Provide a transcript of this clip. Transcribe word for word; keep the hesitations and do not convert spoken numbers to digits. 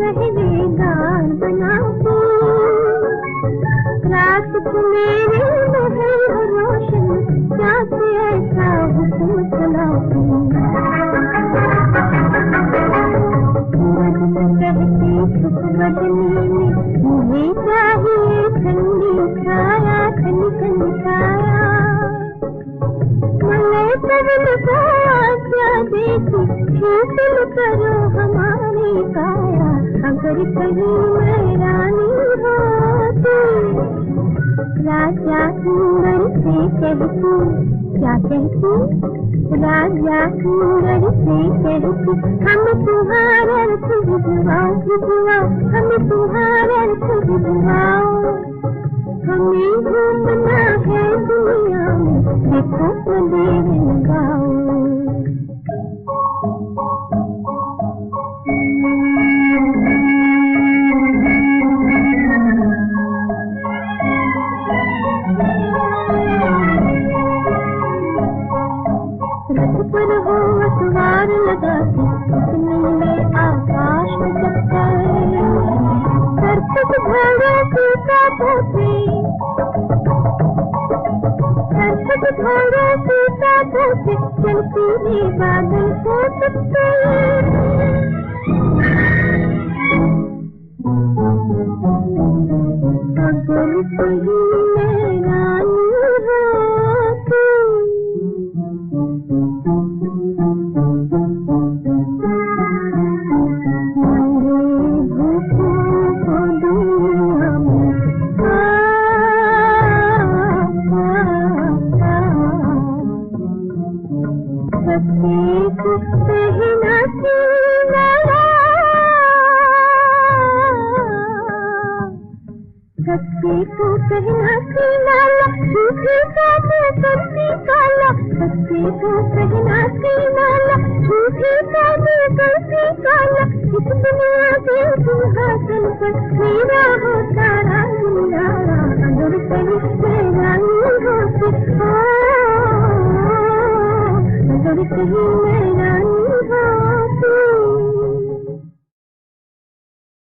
पहरेदार बनाती, रात को मेरे महल रोशन क्या से ऐसा हुक्म चलाती। कहती छुप बदली में मुझे चाहिए ठंडी छाया, ठंडी ठंडी छाया। मैं पवन को आज्ञा देती, शीतल करो हमारी काया। अगर कहीं मैं रानी होती, राजा सुंदर से कहती, क्या कहती? राजा सुंदर से कहती, हम तुम्हारा रथ भिजवाओ, भिजवाओ, हम तुम्हारा रथ भिजवाओ। हमें घूमना है दुनिया में, देखो तो देर लगाओ। रथ पर हो अखबार लगाती, नीले आकाश में चक्कर, सरपट घोड़ों की तापों से, सरपट घोड़ों की तापों से चलती रे बादल को टक्कर। अगर कहीं मैं रानी होती, बच्चे को पहनाती माला, झूठी बातें करती काला। बच्चे को पहनाती माला, झूठी बातें करती काला। इस दुनिया के सिंहासन पर मेरा होता राजनिवाला। अगर कहीं मैं रानी होती, अगर कहीं मैं